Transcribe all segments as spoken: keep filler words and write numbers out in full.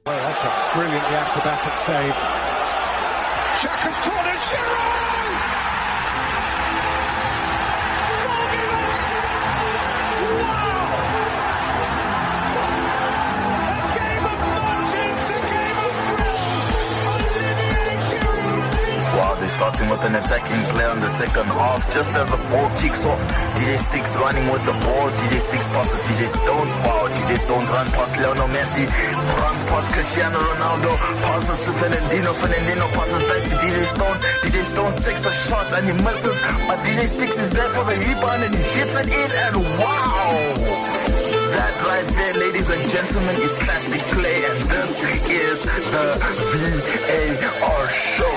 Oh, that's a brilliantly acrobatic save. Xhaka's corner, Giroud! They're starting with an attacking play on the second half. Just as the ball kicks off, D J Sticks running with the ball. D J Sticks passes D J Stones. Wow, D J Stones run past Lionel Messi. Runs past Cristiano Ronaldo. Passes to Fernandinho. Fernandinho passes back to D J Stones. D J Stones takes a shot and he misses. But D J Sticks is there for the rebound and he hits it in. And wow! That right there, ladies and gentlemen, is classic play. And this is the V A R show.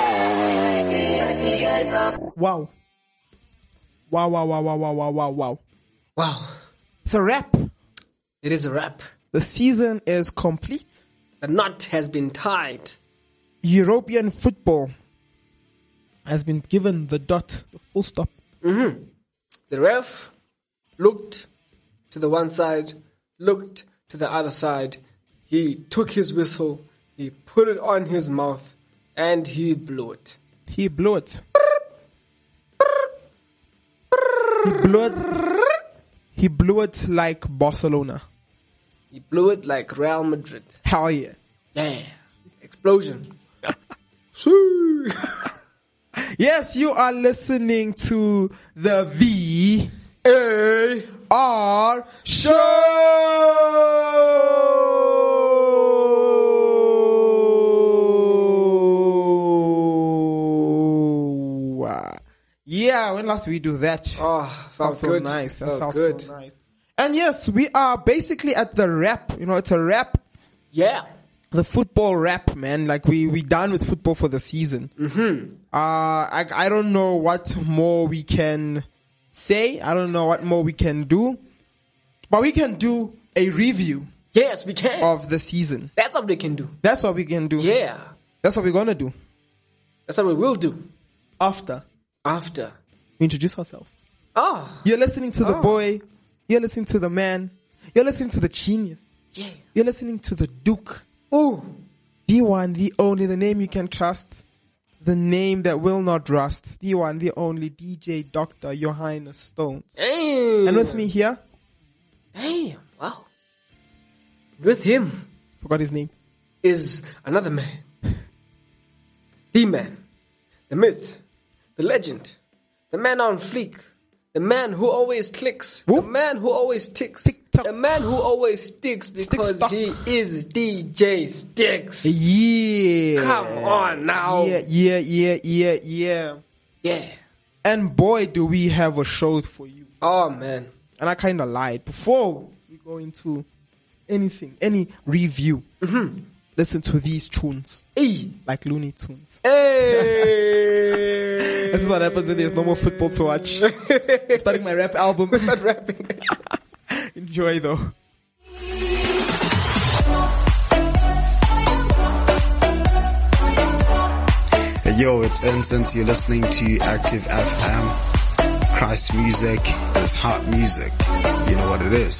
Wow. Wow, wow, wow, wow, wow, wow, wow, wow. Wow. It's a wrap. It is a wrap. The season is complete. The knot has been tied. European football has been given the dot, the full stop. Mm-hmm. The ref looked to the one side, looked to the other side. He took his whistle, he put it on his mouth, and he blew it. He blew it. He blew it. He blew it like Barcelona. He blew it like Real Madrid. Hell yeah. Yeah. Explosion. Yes, you are listening to the V A R show. Yeah, when last we do that? Oh, felt, felt so good. nice. That felt, felt good. so nice. And yes, we are basically at the wrap. You know, it's a wrap. Yeah. The football wrap, man. Like we we done with football for the season. Mm-hmm. Uh, I I don't know what more we can say. I don't know what more we can do, but we can do a review. Yes, we can. Of the season. That's what we can do. That's what we can do. Yeah. That's what we're gonna do. That's what we will do. After. After. We introduce ourselves. Oh. You're listening to the oh. boy. You're listening to the man. You're listening to the genius. Yeah. You're listening to the Duke. Ooh. The one, the only, the name you can trust. The name that will not rust. The one, the only, D J Doctor Johannes Stones. Damn. And with me here. Damn. Wow. With him. Forgot his name. Is another man. The man. The myth. The legend. The man on fleek. The man who always clicks. Whoop. The man who always ticks. Tick-tock. The man who always sticks because Stick-stock. he is D J Sticks. Yeah. Come on now. Yeah, yeah, yeah, yeah, yeah. Yeah. And boy, do we have a show for you. Oh, man. And I kind of lied. Before we go into anything, any review, Mm-hmm. listen to these tunes. Hey. Like Looney Tunes. Hey. This is what happens when there's no more football to watch. I'm starting my rap album. Start rapping. Enjoy though. Hey, yo, it's Instant. You're listening to Active F M. Christ music is hot music. You know what it is.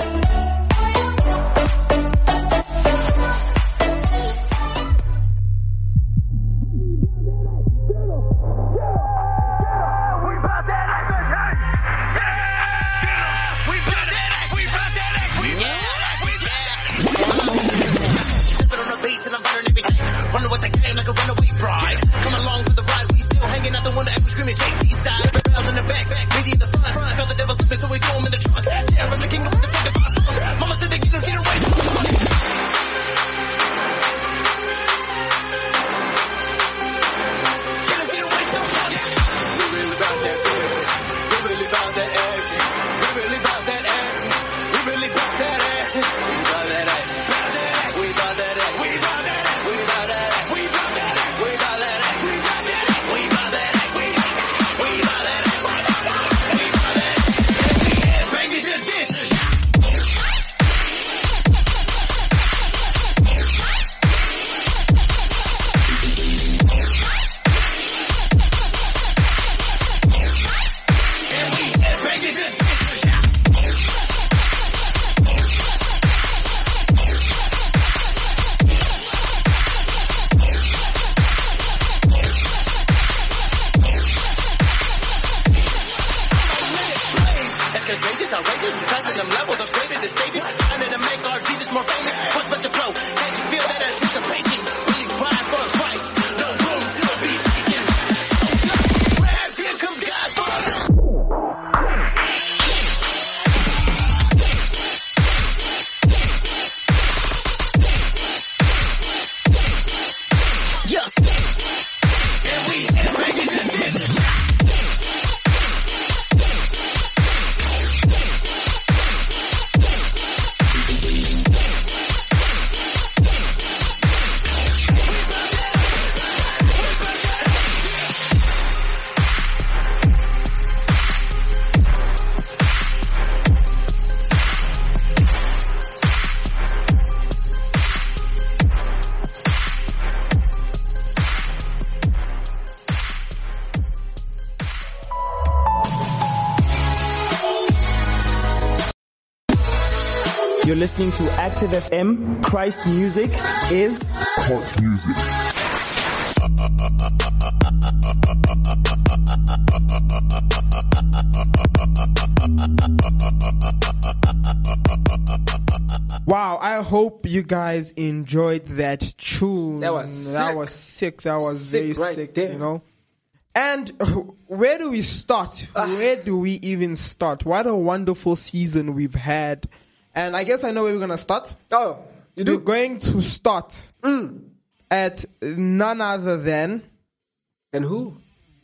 You're listening to Active F M. Christ Music is Hot music. Wow, I hope you guys enjoyed that tune. That was That sick. was sick. That was Sick very right sick, there. you know. And uh, where do we start? Ah. Where do we even start? What a wonderful season we've had. And I guess I know where we're going to start. Oh, you We're do? going to start Mm. at none other than... And who?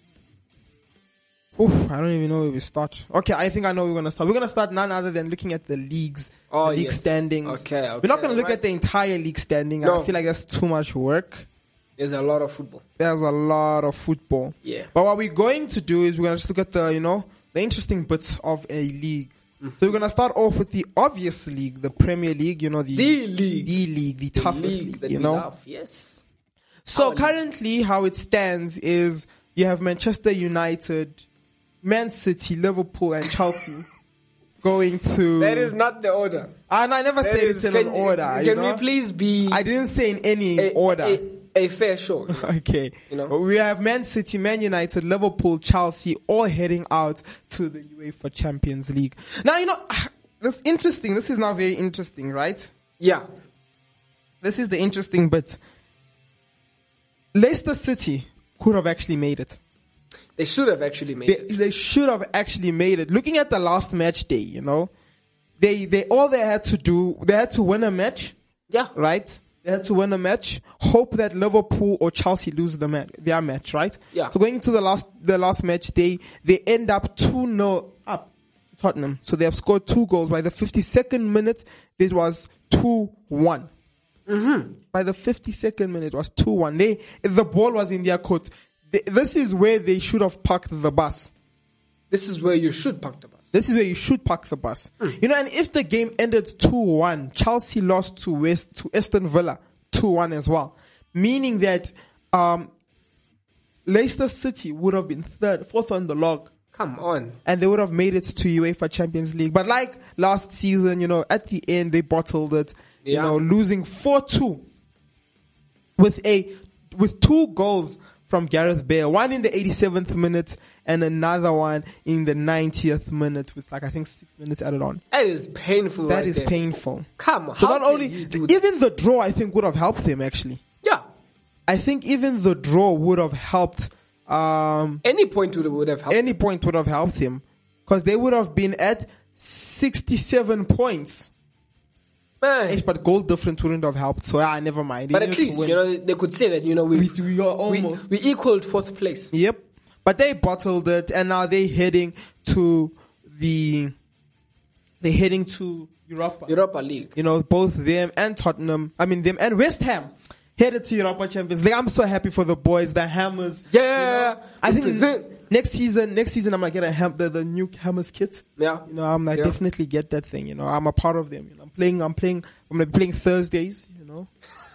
Oof, I don't even know where we start. Okay, I think I know where we're going to start. We're going to start none other than looking at the leagues, Oh, the league yes. standings. Okay, We're not okay, going to look right. at the entire league standing. No. I feel like that's too much work. There's a lot of football. There's a lot of football. Yeah. But what we're going to do is we're going to just look at the, you know, the interesting bits of a league. Mm-hmm. So we're going to start off with the obvious league, the Premier League, you know, the, The league. the league, the The toughest league league, that you we know. love. Yes. So Our league. currently how it stands is you have Manchester United, Man City, Liverpool and Chelsea going to... That is not the order. And I never That said is- it's in can, an order, Can you know. we please be I didn't say in any a, order. A, a fair show. you know? Okay. You know? We have Man City, Man United, Liverpool, Chelsea all heading out to the UEFA Champions League. Now, you know, this is interesting. This is now very interesting, right? Yeah. This is the interesting bit. Leicester City could have actually made it. They should have actually made They, it. they should have actually made it. Looking at the last match day, you know, they, they, all they had to do, they had to win a match, Yeah. right? They had to win a match, hope that Liverpool or Chelsea lose the match, their match, right? Yeah. So going into the last, the last match day, they end up two nil up to Tottenham. So they have scored two goals. By the fifty-second minute, it was two one. Mm-hmm. By the fifty-second minute, it was two one. They, the ball was in their court. They, this is where they should have parked the bus. This is where you should park the bus. This is where you should park the bus. You know, and if the game ended two one, Chelsea lost to West, to Aston Villa two one as well. Meaning that, um, Leicester City would have been third, fourth on the log. Come on. And they would have made it to UEFA Champions League. But like last season, you know, at the end, they bottled it, you Yeah. know, losing four two with a, with two goals from Gareth Bale. One in the eighty-seventh minute and another one in the ninetieth minute with like, I think six minutes added on. That is painful. That right is there. painful. Come on. So how not can only, you do that? even the draw, I think would have helped them actually. Yeah. I think even the draw would have helped, um, Any point would, would have helped. any point would have helped him because they would have been at sixty-seven points. Man. But goal difference wouldn't have helped. So yeah, never mind. They But at needed to least, win. you know, they could say that, you know, we, we, we are almost. we, we equaled fourth place. Yep. But they bottled it and now they're heading to the, they're heading to Europa. Europa League. You know, both them and Tottenham, I mean them and West Ham headed to Europa Champions League. I'm so happy for the boys, the Hammers. Yeah. You know, I think Represent. next season, next season I'm gonna get a ham, the, the new Hammers kit. Yeah. You know, I'm gonna Yeah. definitely get that thing. You know, I'm a part of them. You know, I'm playing. I'm playing. I'm gonna be playing Thursdays. You know,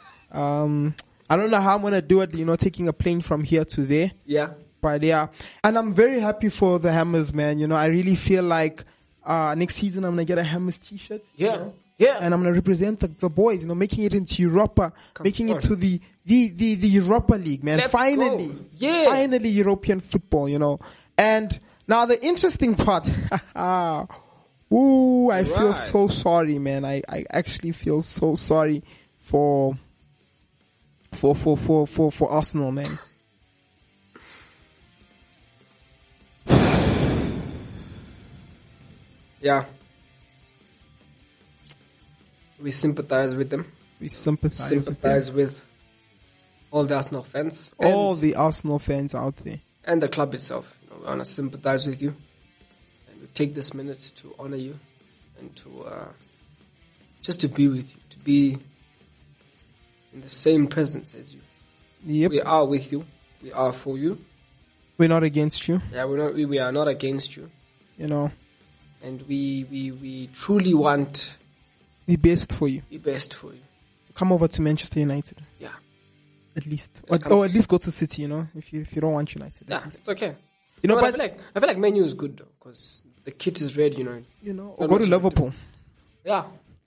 um, I don't know how I'm gonna do it. You know, taking a plane from here to there. Yeah. But yeah, and I'm very happy for the Hammers, man. You know, I really feel like uh next season I'm gonna get a Hammers t-shirt. you Yeah. know, Yeah. and I'm gonna represent the, the boys. You know, making it into Europa, making on. it to the the the, the Europa League, man. Let's finally, go. Yeah. finally European football. You know, and now the interesting part. Ooh, I feel Right. so sorry, man. I, I actually feel so sorry for for for for for, for Arsenal, man. Yeah. We sympathize with them. We sympathize, with them. Sympathize with all the Arsenal fans. all and, the Arsenal fans out there. and the club itself. You know, we want to sympathize with you. And we take this minute to honor you and to uh, just to be with you, to be in the same presence as you. Yep, We are with you. We are for you. we're not against you. Yeah, we're not. We, we are not against you, You know, and we we we truly want the best for you. the best for you. Come over to Manchester United, Yeah, at least, Yes, or, come- or at least go to City. You know, if you if you don't want United, at yeah, least. it's okay. You know, But I but feel like I feel like Menu is good though because the kit is red. You know. you know, Not or go to much to do. Liverpool. Yeah,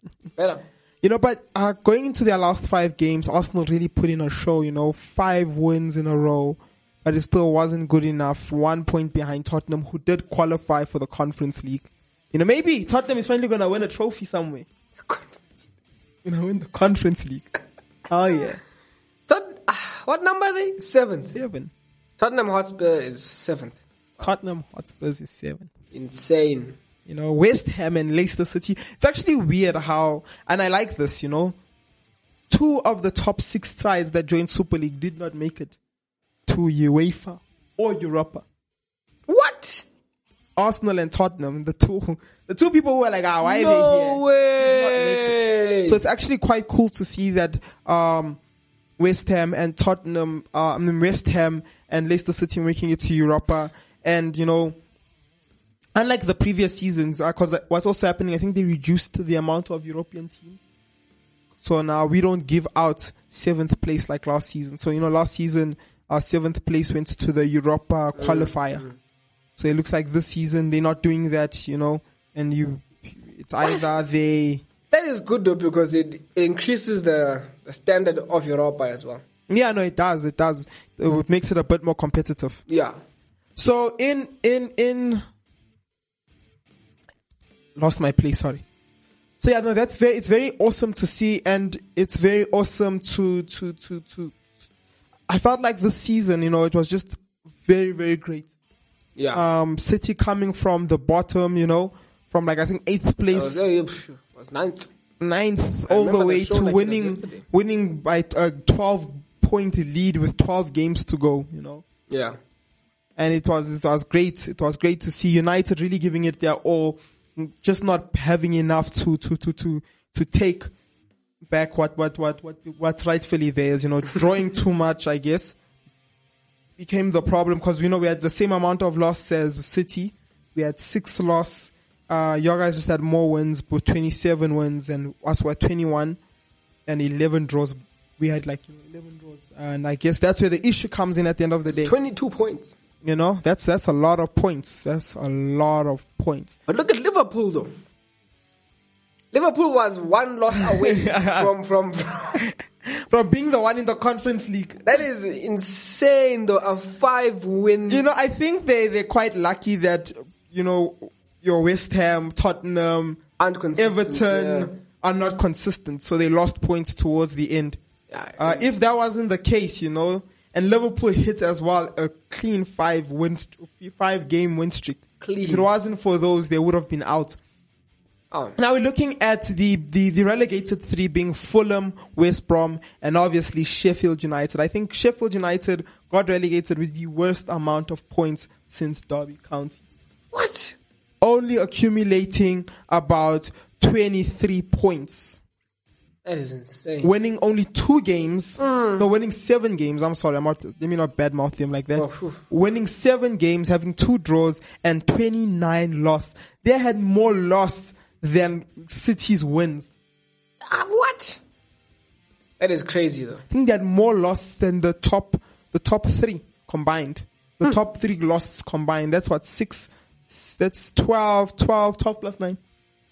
Better. You know, but uh, going into their last five games, Arsenal really put in a show, you know, five wins in a row, but it still wasn't good enough. One point behind Tottenham, who did qualify for the Conference League. You know, maybe Tottenham is finally going to win a trophy somewhere. You know, win the Conference League. Oh, yeah. Tot- ah, what number are they? Seventh. Seven. Tottenham Hotspur is seventh. Tottenham Hotspurs is seven. Insane. You know, West Ham and Leicester City. It's actually weird how, and I like this, you know, two of the top six sides that joined Super League did not make it to UEFA or Europa. What? Arsenal and Tottenham, the two, the two people who were like, ah, why no are they here? way. Did not make it. So it's actually quite cool to see that um, West Ham and Tottenham, uh, I mean West Ham and Leicester City making it to Europa, and you know. Unlike the previous seasons, because uh, what's also happening, I think they reduced the amount of European teams. So now we don't give out seventh place like last season. So, you know, last season, our seventh place went to the Europa qualifier. Mm-hmm. So it looks like this season they're not doing that, you know, and you, it's either what? they... That is good though, because it increases the, the standard of Europa as well. Yeah, no, it does. It does. It makes it a bit more competitive. Yeah. So in, in, in... Lost my place, sorry. So yeah, no, that's very, it's very awesome to see, and it's very awesome to, to, to, to, I felt like this season, you know, it was just very, very great. Yeah. Um, City coming from the bottom, you know, from like, I think eighth place. It was, it was ninth. Ninth, all the way to like winning, winning by a twelve point lead with twelve games to go, you know. Yeah. And it was, it was great. It was great to see United really giving it their all. Just not having enough to, to, to, to, to take back what, what, what, what, what's rightfully theirs, you know, drawing too much, I guess, became the problem because we know we had the same amount of loss as City. We had six loss. Uh, your guys just had more wins, but twenty-seven wins, and us were twenty-one and eleven draws. We had like you know, eleven draws. And I guess that's where the issue comes in at the end of the it's day. twenty-two points. You know, that's that's a lot of points. That's a lot of points. But look at Liverpool, though. Liverpool was one loss away from, from from from being the one in the Conference League. That is insane, though. A five-win. You know, I think they they're quite lucky that you know your West Ham, Tottenham, Everton yeah. are not consistent, so they lost points towards the end. Yeah, uh, yeah. If that wasn't the case, you know. And Liverpool hit as well a clean five win, five game win streak. Clean. If it wasn't for those, they would have been out. Oh. Now we're looking at the, the, the relegated three being Fulham, West Brom, and obviously Sheffield United. I think Sheffield United got relegated with the worst amount of points since Derby County. What? Only accumulating about twenty-three points. That is insane. Winning only two games. Mm. No, winning seven games. I'm sorry. I'm not, let me not badmouth them like that. Oh, winning seven games, having two draws, and twenty-nine lost. They had more lost than City's wins. Uh, what? That is crazy, though. I think they had more loss than the top, the top three combined. The hmm. top three losses combined. That's what, six, that's twelve, twelve, twelve plus nine.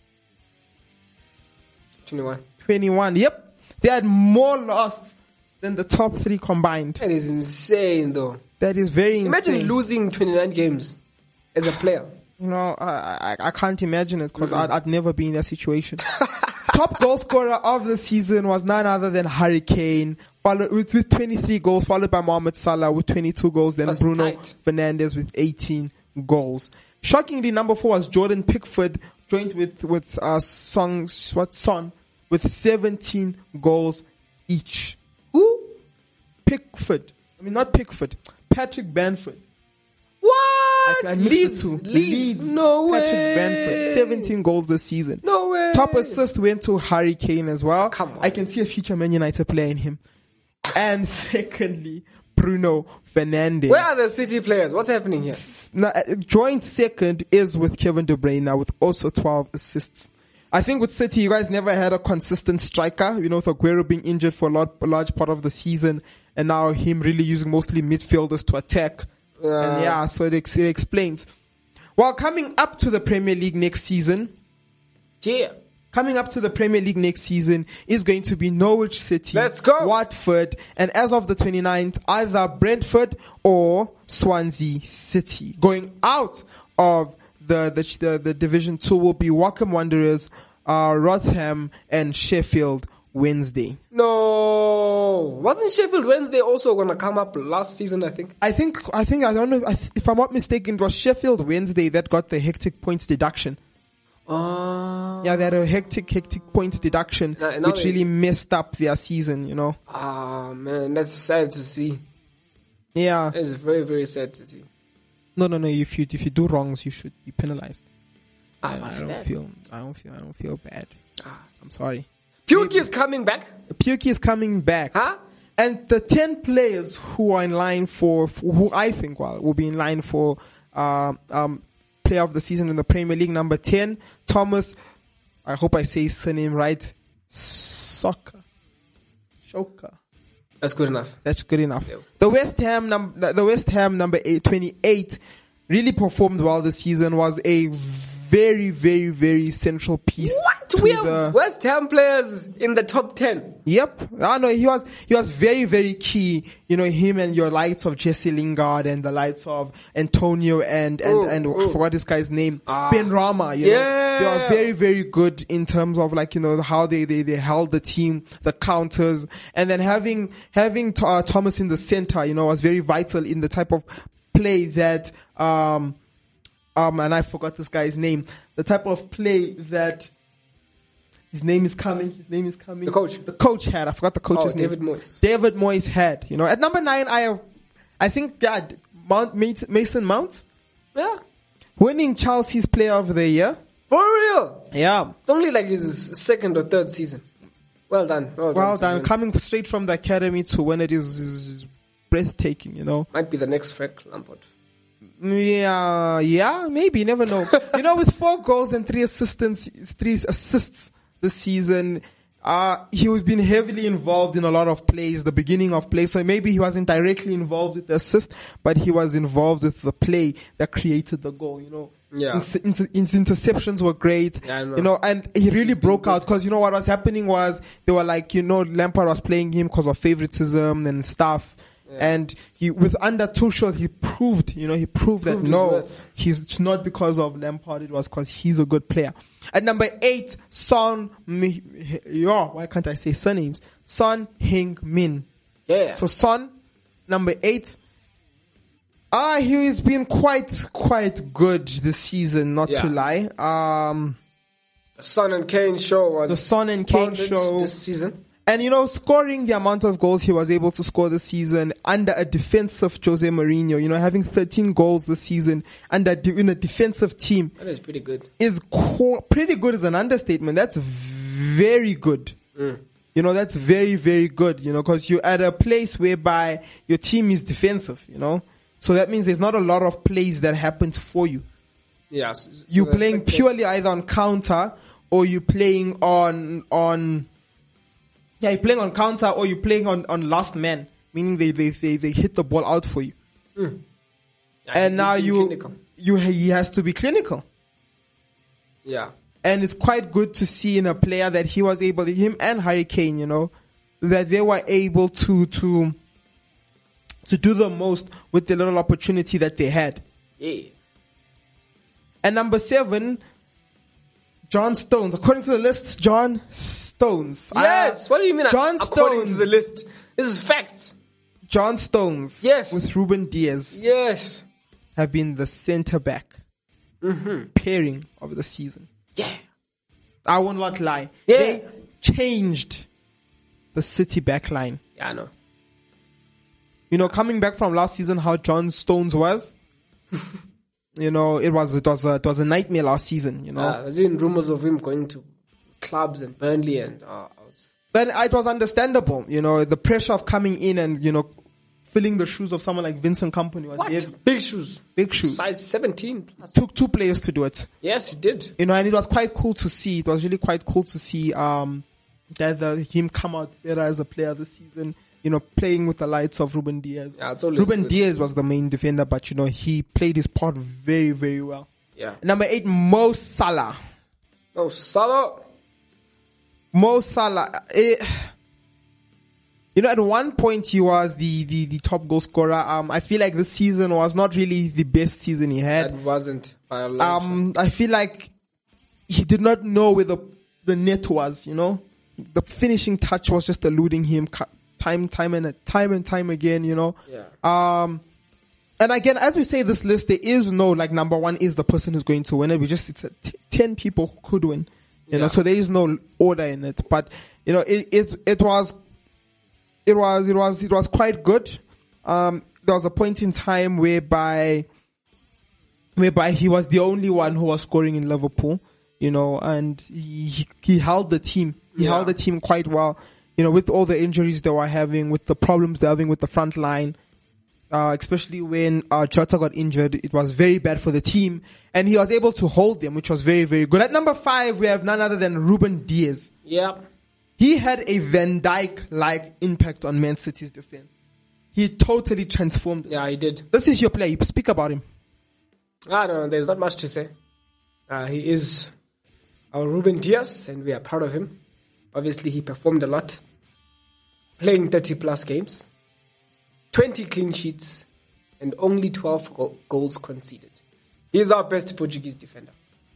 twenty-one. twenty-one. Yep. They had more lost than the top three combined. That is insane, though. That is very Imagine insane. losing twenty-nine games as a player. No, I, I, I can't imagine it because mm-hmm. I'd, I'd never be in that situation. Top goal scorer of the season was none other than Harry Kane, followed with, with twenty-three goals, followed by Mohamed Salah with twenty-two goals, then That's Bruno tight. Fernandes with eighteen goals. Shockingly, number four was Jordan Pickford, joined with, with, uh, Song, what, Son, with seventeen goals each. Who? Pickford. I mean, not Pickford. Patrick Bamford. What? I, I mixed Leeds, the two. Leeds. No Patrick way. Bamford. seventeen goals this season. No way. Top assist went to Harry Kane as well. Come on. I can see a future Man United player in him. And secondly, Bruno Fernandes. Where are the City players? What's happening here? Now, joint second is with Kevin De Bruyne now with also twelve assists. I think with City, you guys never had a consistent striker. You know, with Aguero being injured for a, lot, a large part of the season, and now him really using mostly midfielders to attack. Uh, and yeah, so it, ex- it explains. While coming up to the Premier League next season, yeah. coming up to the Premier League next season is going to be Norwich City, Let's go. Watford, and as of the twenty-ninth, either Brentford or Swansea City. Going out of the the the, the Division Two will be Wycombe Wanderers, uh, Rotherham, and Sheffield Wednesday. No, wasn't Sheffield Wednesday also gonna come up last season? I think. I think I think I don't know I th- if I'm not mistaken, it was Sheffield Wednesday that got the hectic points deduction. Uh, Yeah, they had a hectic, hectic points deduction, Now- now which they- really messed up their season, you know. Ah man, that's sad to see. Yeah. It's very very sad to see. No, no, no. If you if you do wrongs, you should be penalized. Ah, I, my I don't bad. feel. I don't feel. I don't feel bad. Ah. I'm sorry. Puke is coming back, Puki is coming back, huh? and the ten players who are in line for, who I think well will be in line for uh, um player of the season in the Premier League. Number ten, Thomas. I hope I say his surname right. Soccer. Shoka. That's good enough. That's good enough. Yeah. The West Ham num- the West Ham number eight, twenty-eight really performed well this season. Was a very, very, very central piece. What? to We have the- West Ham players in the top ten. Yep. I know he was he was very, very key. You know, him and your lights of Jesse Lingard and the lights of Antonio and and, Ooh, and ooh. I forgot this guy's name. Ah. Ben Rama, you know. Yeah. They are very, very good in terms of like, you know, how they, they, they held the team, the counters, and then having having uh, Thomas in the center, you know, was very vital in the type of play that um um and I forgot this guy's name. The type of play that his name is coming. His name is coming. The coach. The coach had. I forgot the coach's Oh, name. David Moyes. David Moyes had. You know, at number nine, I, I think yeah, Mount Mason Mount Yeah, winning Chelsea's Player of the Year. for real. Yeah. It's only like his second or third season. Well done. Well, Well to done. him. Coming straight from the academy to win it is, is breathtaking. You know. Might be the next Frank Lampard. Yeah, yeah, maybe. You never know. You know, with four goals and three assistants, three assists this season, uh, he was been heavily involved in a lot of plays, the beginning of play. So maybe he wasn't directly involved with the assist, but he was involved with the play that created the goal, you know. Yeah. His, inter- his interceptions were great, Yeah, I know. you know, and he really broke out because, you know, what was happening was they were like, you know, Lampard was playing him because of favoritism and stuff. And he, with under Tuchel, he proved, you know, he proved, Proved that his no, worth. he's it's not because of Lampard, it was because he's a good player. At number eight, Son, Mi- yeah, why can't I say surnames? Son Heung-min. Yeah. So Son, number eight. Ah, he's been quite, quite good this season, not to Yeah. lie. Um, the Son and Kane show was the Son and Kane founded show. this season. And, you know, scoring the amount of goals he was able to score this season under a defensive Jose Mourinho, you know, having thirteen goals this season under in a defensive team That is pretty good. is co- pretty good is an understatement. That's very good. You know, that's very, very good, you know, because you're at a place whereby your team is defensive, you know. So that means there's not a lot of plays that happen for you. Yeah. so- so You're the playing fact that- purely either on counter or you're playing on on yeah, you're playing on counter or you're playing on, on last man, meaning they, they, they, they hit the ball out for you. Yeah, And he's now being you clinical. you he has to be clinical. Yeah. And it's quite good to see in a player that he was able, him and Harry Kane, you know, that they were able to to to do the most with the little opportunity that they had. Yeah. And number seven, John Stones. According to the list, John Stones. Yes. Uh, what do you mean? John according to Stones. the list, this is facts. John Stones. Yes. With Ruben Diaz Yes. have been the center back pairing of the season. Yeah. I will not lie. Yeah. They changed the City back line. Yeah, I know. You know, coming back from last season, how John Stones was. You know, it was it was a, it was a nightmare last season. You know, Uh, there's been rumors of him going to clubs and Burnley and uh, I was, but it was understandable. You know, the pressure of coming in and you know filling the shoes of someone like Vincent Kompany was what? heavy. Big shoes. Big shoes. Size seventeen plus. Took two players to do it. Yes, he did. You know, and it was quite cool to see. It was really quite cool to see um, that the, him come out better as a player this season. You know, playing with the lights of Ruben Diaz. Yeah, it's always Ruben good. Diaz was the main defender, but you know, he played his part very, very well. Yeah. Number eight, Mo Salah. Oh, Salah. Mo Salah, eh, you know, at one point he was the, the, the top goal scorer. Um, I feel like this season was not really the best season he had. That wasn't by a long Um, I feel like he did not know where the the net was. You know, the finishing touch was just eluding him cu- time, time and time and time again. You know. Yeah. Um, and again, as we say this list, there is no like number one is the person who's going to win it. We just it's a t- ten people who could win. You Yeah. know, so there is no order in it. But you know, it it it was it was it was it was quite good. Um, there was a point in time whereby whereby he was the only one who was scoring in Liverpool. You know, and he he, he held the team. He Yeah. held the team quite well. You know, with all the injuries they were having, with the problems they're having with the front line. Uh, especially when uh, Jota got injured, it was very bad for the team, and he was able to hold them, which was very, very good. At number five, we have none other than Ruben Diaz. Yeah. He had a Van Dijk-like impact on Man City's defense. He totally transformed it. Yeah, he did. This is your player. Speak about him. I don't know. There's not much to say. Uh, he is our Ruben Diaz, and we are proud of him. Obviously, he performed a lot, playing thirty plus games, twenty clean sheets, and only twelve go- goals conceded. He's our best Portuguese defender.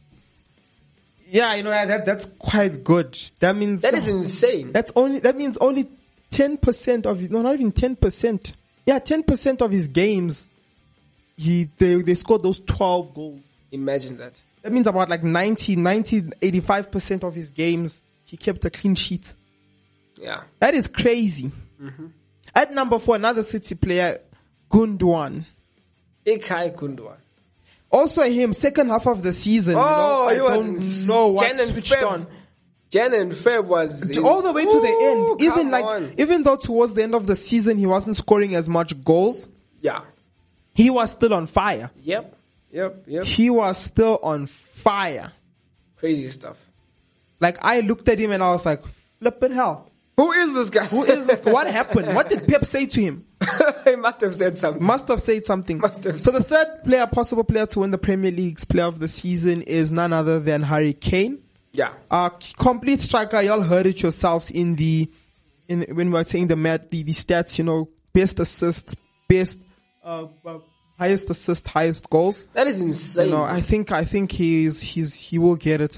Yeah, you know that that's quite good. That means That is insane. That's only that means only ten percent of no, not even ten percent. Yeah, ten percent of his games, he they they scored those twelve goals. Imagine that. That means about like ninety, ninety, eighty-five percent of his games, he kept a clean sheet. Yeah. That is crazy. Mm-hmm. At number four, another City player, Gundogan. Ilkay Gundogan. Also him, second half of the season. Oh, you know, he I was don't ins- know what Jan and switched Feb. on. Jan and Feb was in- All the way to the Ooh, end. Even come like, on. even though towards the end of the season he wasn't scoring as much goals, Yeah. he was still on fire. Yep. Yep. Yep. He was still on fire. Crazy stuff. Like I looked at him and I was like, flippin' hell. Who is this guy? Who is this? What happened? What did Pep say to him? He must have said something. Must have said something. Must have. So the third player, possible player to win the Premier League's player of the season is none other than Harry Kane. Yeah. Uh, complete striker. Y'all heard it yourselves in the, in when we were saying the mat, the, the stats, you know, best assist, best, uh, uh, highest assist, highest goals. That is insane. You know, I think, I think he's, he's, he will get it.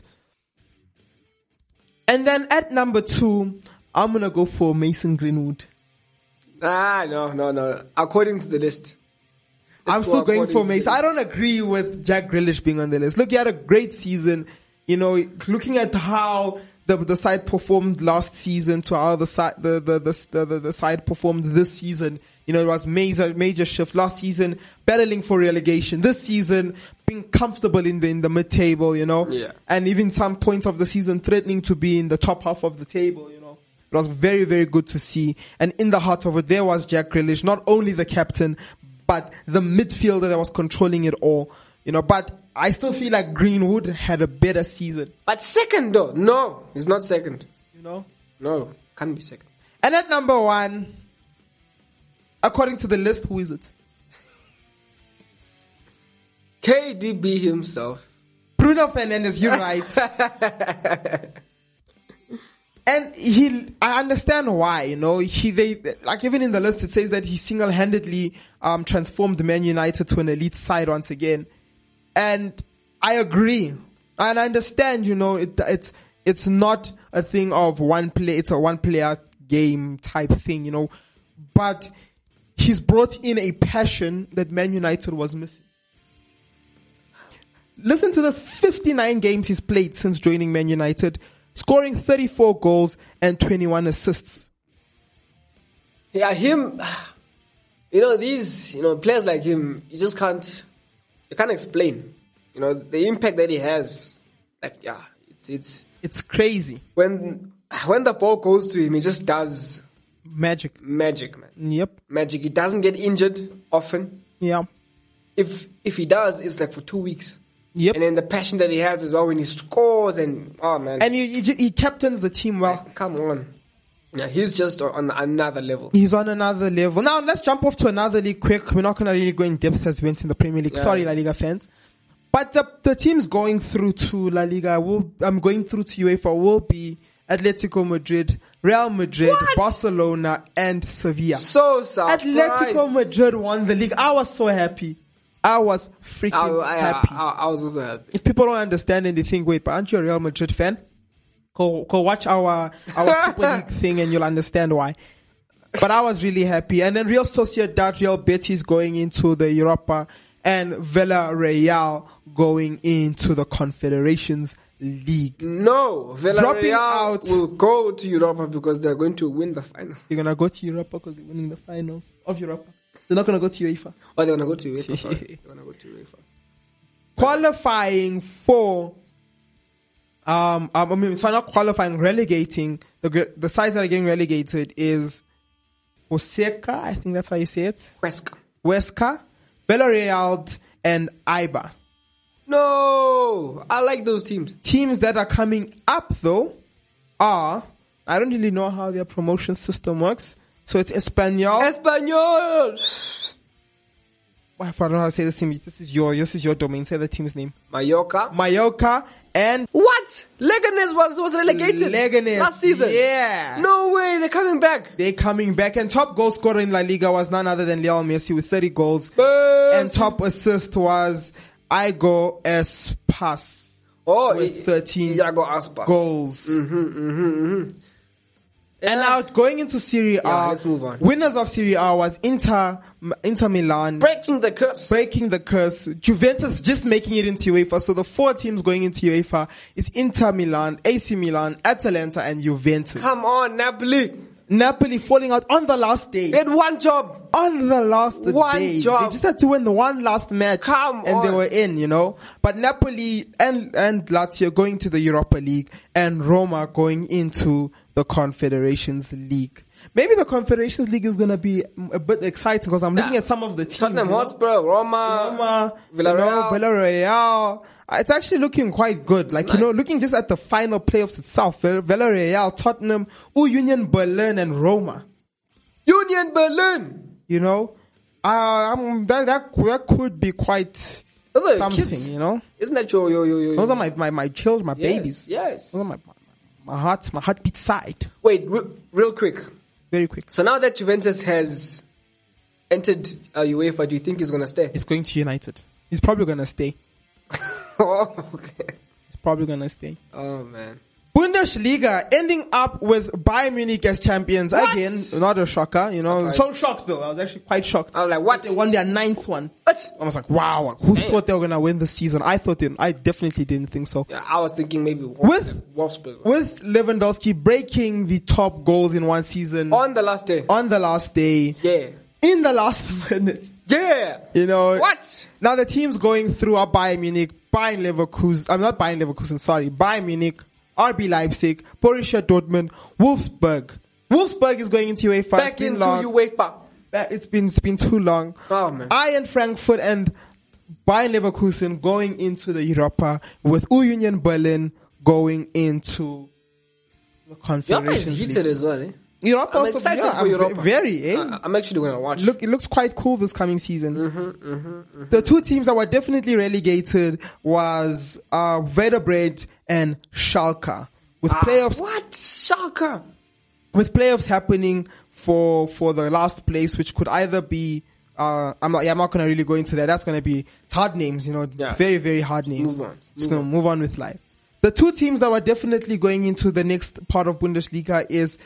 And then at number two, I'm gonna go for Mason Greenwood. Ah, no, no, no. According to the list. I'm Let's still go going according for to the Mason. I don't agree with Jack Grealish being on the list. Look, he had a great season. You know, looking at how the the side performed last season to how the side the the the the, the side performed this season. You know, it was major major shift last season, battling for relegation. This season, being comfortable in the in the mid table. You know, Yeah. and even some points of the season threatening to be in the top half of the table. You know. It was very, very good to see. And in the heart of it, there was Jack Grealish, not only the captain, but the midfielder that was controlling it all. You know, but I still feel like Greenwood had a better season. But second though, no, he's not second. You know? No, can't be second. And at number one, according to the list, who is it? K D B himself. Bruno Fernandes, you're right. And he, I understand why, you know, he, they, like even in the list it says that he single-handedly, um, transformed Man United to an elite side once again. And I agree. And I understand, you know, it, it's, it's not a thing of one play, it's a one player game type thing, you know, but he's brought in a passion that Man United was missing. Listen to this, fifty-nine games he's played since joining Man United, scoring thirty-four goals and twenty-one assists. Yeah, him, you know, these, you know, players like him, you just can't, you can't explain, you know, the impact that he has. Like, yeah, it's, it's, It's crazy. when, when the ball goes to him, he just does Magic. magic, man. Yep. Magic. He doesn't get injured often. Yeah. If, if he does, it's like for two weeks. Yep. And then the passion that he has as well when he scores and, oh man. And he, he, he captains the team well. Come on. Yeah, he's just on another level. He's on another level. Now, let's jump off to another league quick. We're not going to really go in depth as we went in the Premier League. Yeah. Sorry, La Liga fans. But the, the teams going through to La Liga will, I'm going through to UEFA will be Atletico Madrid, Real Madrid, What? Barcelona, and Sevilla. So surprised. Atletico Madrid won the league. I was so happy. I was freaking I, I, happy. I, I was also happy. If people don't understand and they think, wait, but aren't you a Real Madrid fan? Go, go watch our, our Super League thing and you'll understand why. But I was really happy. And then Real Sociedad, Real Betis going into the Europa, and Villarreal going into the Confederations League. No, Dropping Villarreal out- will go to Europa because they're going to win the final. They're going to go to Europa because they're winning the finals of Europa. They're not going to go to UEFA. Oh, they're going to go to UEFA. Sorry. They're going to go to UEFA. Qualifying for, um, um, I mean, so not qualifying, relegating, the gr- the sides that are getting relegated is Oseka, I think that's how you say it. Huesca. Huesca, Villarreal, and Eibar. No, I like those teams. Teams that are coming up though are, I don't really know how their promotion system works. So it's Espanyol. Espanyol. I don't know how to say this team. This is your, this is your domain. Say the team's name. Mallorca. Mallorca and What? Leganes was, was relegated Leganes. last season. Yeah. No way, they're coming back. They're coming back, and top goal scorer in La Liga was none other than Lionel Messi with thirty goals. But- And top assist was Iago Aspas Oh, with thirteen Iago Aspas. goals. Mm-hmm. And now going into Serie A, Yeah, let's move on. winners of Serie A was Inter, Inter Milan. Breaking the curse. Breaking the curse. Juventus just making it into UEFA. So the four teams going into UEFA is Inter Milan, A C Milan, Atalanta, and Juventus. Come on, Napoli. Napoli falling out on the last day. They had one job. on the last One day. job. They just had to win the one last match. Come and they on. were in, you know. But Napoli and, and Lazio going to the Europa League, and Roma going into the Confederations League. Maybe the Confederations League is going to be a bit exciting because I'm looking Yeah. at some of the teams. Tottenham you know. Hotspur, Roma, Roma, Villarreal. you know, Villarreal. Uh, It's actually looking quite good. Like, you know, nice. looking just at the final playoffs itself, Vill- Villarreal, Tottenham, Union Berlin, and Roma. Union Berlin. You know, uh, um, that, that that could be quite Those are your something. kids. You know, Isn't that your your your? your those are my my my children, my yes, babies. Yes. Those are my my heart, my heartbeat side. Wait, re- real quick. Very quick. So now that Juventus has entered uh, UEFA, do you think he's gonna stay? He's going to United. He's probably gonna stay. Oh, okay. He's probably gonna stay. Oh man. Bundesliga ending up with Bayern Munich as champions What? again. Not a shocker, you know. Surprise. So shocked though. I was actually quite shocked. I was like, what? They won their ninth one. What? I was like, wow. Who Damn. thought they were gonna win the season? I thought they. I definitely didn't think so. Yeah, I was thinking maybe With- Wolfsburg. With Lewandowski breaking the top goals in one season On the last day. on the last day, Yeah. in the last minute, Yeah. you know. What? Now the teams going through are Bayern Munich, Bayern Leverkusen. I'm not Bayern Leverkusen. Sorry, Bayern Munich, R B Leipzig, Borussia Dortmund, Wolfsburg. Wolfsburg is going into UEFA. It's Back been into long. UEFA. Back- It's been it's been too long. Oh man. Bayern Frankfurt and Bayern Leverkusen going into the Europa, with Union Berlin going into the Europa is Confederations heated League. as well, eh? Europa I'm also, excited yeah, for I'm ve- Europa. Very, eh? I- I'm actually gonna watch. Look, it looks quite cool this coming season. Mm-hmm, mm-hmm, The two teams that were definitely relegated was uh, Werder Bremen and Schalke, with playoffs What? Schalke. with playoffs happening for for the last place, which could either be. Uh, I'm not. Yeah, I'm not gonna really go into that. That's gonna be it's hard names. You know, Yeah. it's very very hard names. Move on. Just Move gonna move on with life. The two teams that were definitely going into the next part of Bundesliga is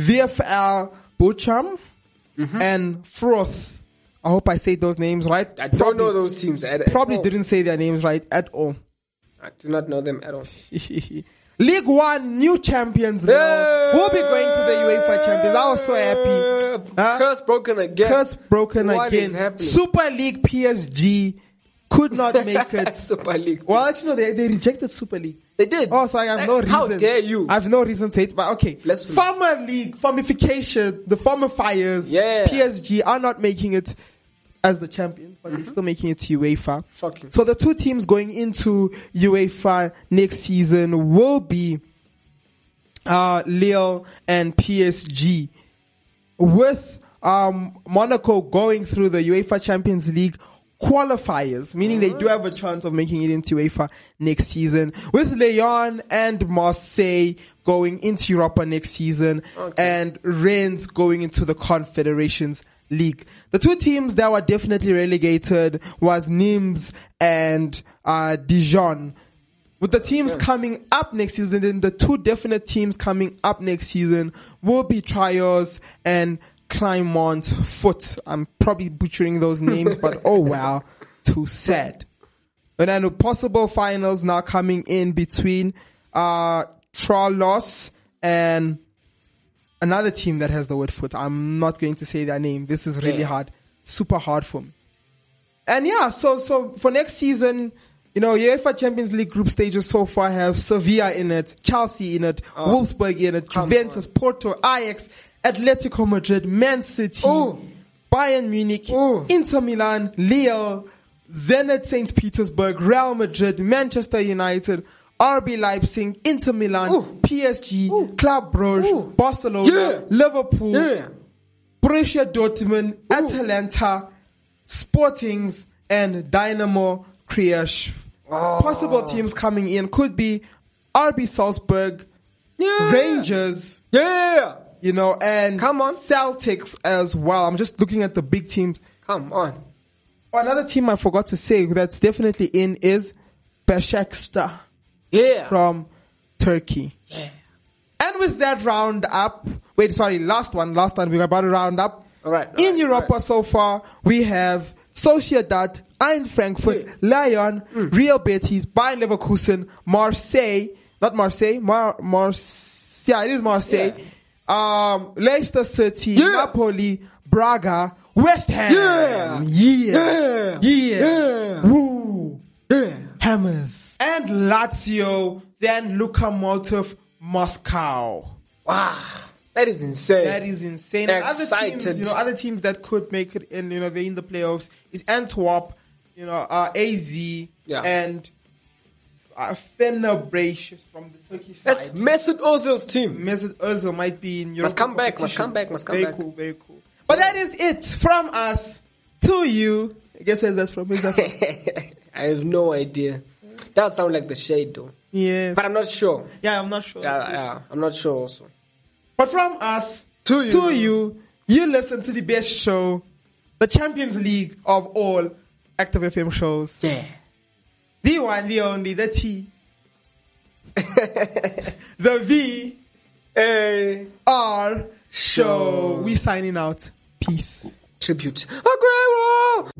VfL Bochum and Froth. I hope I said those names right. I don't know those teams at Probably all. didn't say their names right at all. I do not know them at all. League One, new champions now. We'll be going to the UEFA Champions. I was so happy. Huh? Curse broken again. Curse broken What is again. happening? Super League P S G could not make it. Super League. Well, actually, no, they, they rejected Super League. They did. Oh, so I have Like, no reason. How dare you? I have no reason to hate, but okay. Blasphemy. Former League, formification, the former fires, Yeah. P S G are not making it as the champions, but they're still making it to UEFA. Shocking. So the two teams going into UEFA next season will be uh, Lille and P S G, with um, Monaco going through the UEFA Champions League qualifiers, meaning they do have a chance of making it into UEFA next season, with Lyon and Marseille going into Europa next season, okay. and Rennes going into the Confederations League. The two teams that were definitely relegated was Nimes and uh, Dijon. With the teams yeah. coming up next season, then the two definite teams coming up next season will be Troyes and Clermont Foot. I'm probably butchering those names, but oh wow, too sad. And then the possible finals now coming in between uh, Trolos and another team that has the word foot. I'm not going to say their name. This is really yeah. hard. Super hard for me. And yeah, so so for next season, you know, UEFA Champions League group stages so far have Sevilla in it, Chelsea in it, oh. Wolfsburg in it, Juventus, on. Porto, Ajax, Atletico Madrid, Man City, Ooh. Bayern Munich, Ooh. Inter Milan, Lille, Zenit Saint Petersburg, Real Madrid, Manchester United, R B Leipzig, Inter Milan, Ooh. P S G, Ooh. Club Brugge, Ooh. Barcelona, yeah. Liverpool, yeah. Borussia Dortmund, Ooh. Atalanta, Sportings, and Dynamo Kyiv. Oh. Possible teams coming in could be R B Salzburg, yeah. Rangers, yeah, you know, and come on, Celtics as well. I'm just looking at the big teams. Come on. Another team I forgot to say that's definitely in is Besiktas. Yeah. From Turkey. Yeah. And with that round up, wait, sorry, last one, last one, we're about to round up. All right. In right, Europa right. so far, we have Sociedad, Eintracht Frankfurt, yeah. Lyon, mm. Real Betis, Bayern Leverkusen, Marseille, not Marseille, Mar, Marseille, yeah, it is Marseille, yeah. um, Leicester City, yeah. Napoli, Braga, West Ham. Yeah. Yeah. Yeah. Yeah. yeah. Woo. Yeah. Hammers. And Lazio, then Lokomotiv Moscow. Wow. That is insane. That is insane. And other teams, you know, other teams that could make it in, you know, they're in the playoffs is Antwerp, you know, uh, A Z, yeah. and uh, Fenerbahce from the Turkish That's side. That's Mesut Ozil's team. Mesut Ozil might be in Europe. Must come back, must come back, must come very back. Very cool, very cool. But that is it from us to you. I guess where's that from? Where's that from? I have no idea. That sounds like the shade though. Yes. But I'm not sure. Yeah, I'm not sure. Yeah, yeah, I'm not sure also. But from us to you, to you, you listen to the best show, the Champions League of all Active F M shows. Yeah. The one, the only, the T. The V A R show. We signing out. Peace. Tribute. Aguero!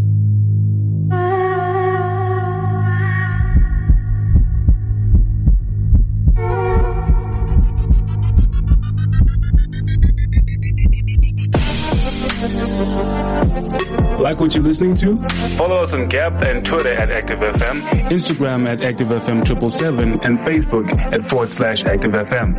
Like what you're listening to? Follow us on Gap and Twitter at Active F M, Instagram at Active F M seven seven seven, and Facebook at forward slash Active F M.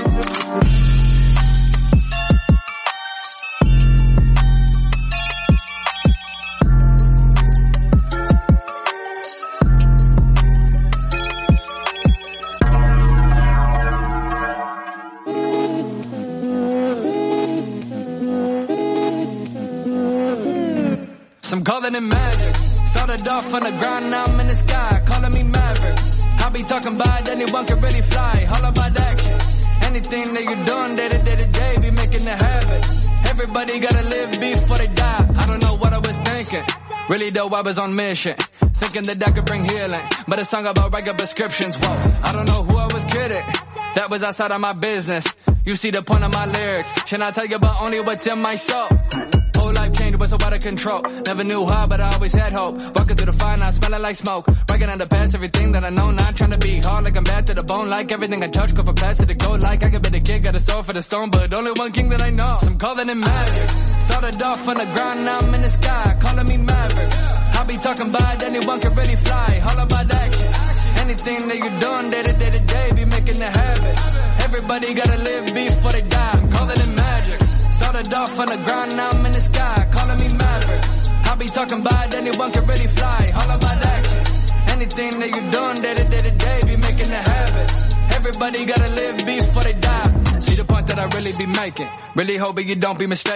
Some calling it magic. Started off on the ground, now I'm in the sky. Calling me Maverick. I be talking about anyone can really fly. All about action. Anything that you're doing day to day to day, be making it happen. Everybody gotta live before they die. I don't know what I was thinking. Really though, I was on mission. Thinking that I could bring healing. But a song about regular prescriptions. Whoa, I don't know who I was kidding. That was outside of my business. You see the point of my lyrics. Should I tell you about only what's in my soul? Whole life changed, was so out of control. Never knew how, but I always had hope. Walking through the fire, now smelling like smoke. Breaking out the past, everything that I know. Not trying to be hard, like I'm bad to the bone. Like everything I touch, go from plastic to gold. Like I could be the kid, got a soul for the stone. But only one king that I know. Some calling it magic. Started off on the ground, now I'm in the sky. Calling me Maverick. I be talking about anyone can really fly. All about action. Anything that you're doing day to day to day, be making it happen. Everybody gotta live before they die. I'm calling it magic. Started off on the ground, now I'm in the sky. Calling me Maverick. I be talking about anyone can really fly. All about action. Anything that you're doing day to day to day, be making it happen. Everybody gotta live before they die. See the point that I really be making. Really hoping you don't be mistaken.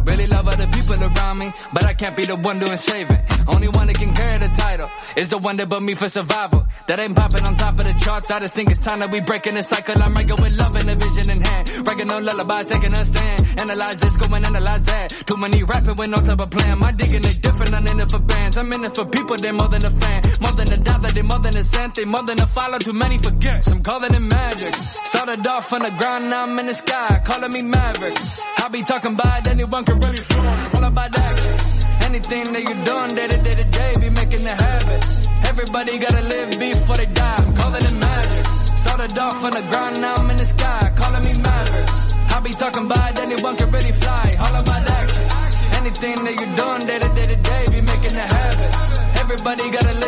Really love other people around me, but I can't be the one doing saving. Only one that can carry the title is the one that put me for survival. That ain't popping on top of the charts. I just think it's time that we breaking the cycle. I'm ranking with love and a vision in hand. Ranking no lullabies, taking a stand. Analyze this, go and analyze that. Too many rapping with no type of plan. My digging it different, I'm in it for bands. I'm in it for people, they're more than a fan. More than a dollar, they more than a cent. They more than a follow, too many forget. Some calling it magic. Started off on the ground, now I'm in the sky. Calling me Maverick. I be talking about anyone can really fly. All about that. Anything that you doing day to day to day, be making it habit. Everybody gotta live before they die. I'm calling it magic. Started off on the ground, now I'm in the sky. Calling me Maverick. I be talking about anyone can really fly. All about action. Anything that you doing day to day to day, be making it habit. Everybody gotta live